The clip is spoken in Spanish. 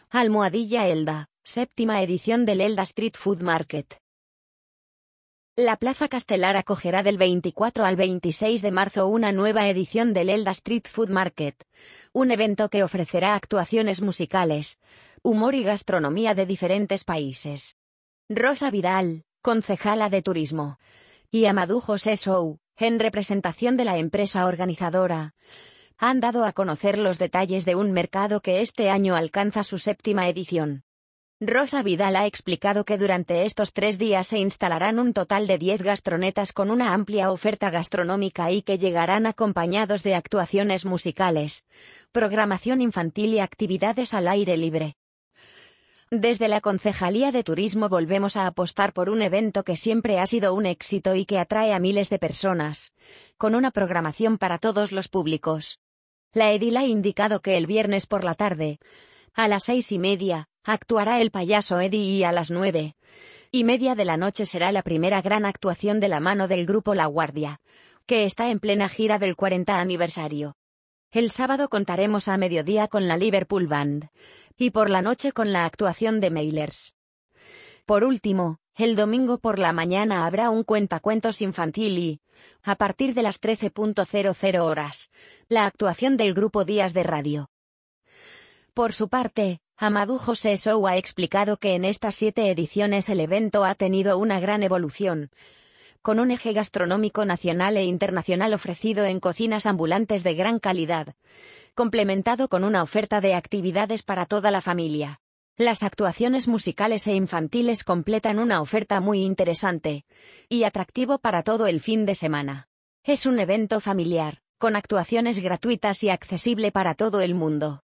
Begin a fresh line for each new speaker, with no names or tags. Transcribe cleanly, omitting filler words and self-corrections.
Almohadilla Elda, séptima edición del Elda Street Food Market. La Plaza Castelar acogerá del 24 al 26 de marzo una nueva edición del Elda Street Food Market, un evento que ofrecerá actuaciones musicales, humor y gastronomía de diferentes países. Rosa Vidal, concejala de Turismo, y Amadou José Sou, en representación de la empresa organizadora, han dado a conocer los detalles de un mercado que este año alcanza su séptima edición. Rosa Vidal ha explicado que durante estos 3 días se instalarán un total de 10 gastronetas con una amplia oferta gastronómica y que llegarán acompañados de actuaciones musicales, programación infantil y actividades al aire libre. Desde la Concejalía de Turismo volvemos a apostar por un evento que siempre ha sido un éxito y que atrae a miles de personas, con una programación para todos los públicos. La edil ha indicado que el viernes por la tarde, a las 6:30, actuará el payaso Eddie y a las 9:30 de la noche será la primera gran actuación de la mano del grupo La Guardia, que está en plena gira del 40 aniversario. El sábado contaremos a mediodía con la Liverpool Band, y por la noche con la actuación de Mailers. Por último, el domingo por la mañana habrá un cuentacuentos infantil y, a partir de las 13:00 horas, la actuación del grupo Días de Radio. Por su parte, Amadou José Sou ha explicado que en estas 7 ediciones el evento ha tenido una gran evolución, con un eje gastronómico nacional e internacional ofrecido en cocinas ambulantes de gran calidad, complementado con una oferta de actividades para toda la familia. Las actuaciones musicales e infantiles completan una oferta muy interesante y atractivo para todo el fin de semana. Es un evento familiar, con actuaciones gratuitas y accesible para todo el mundo.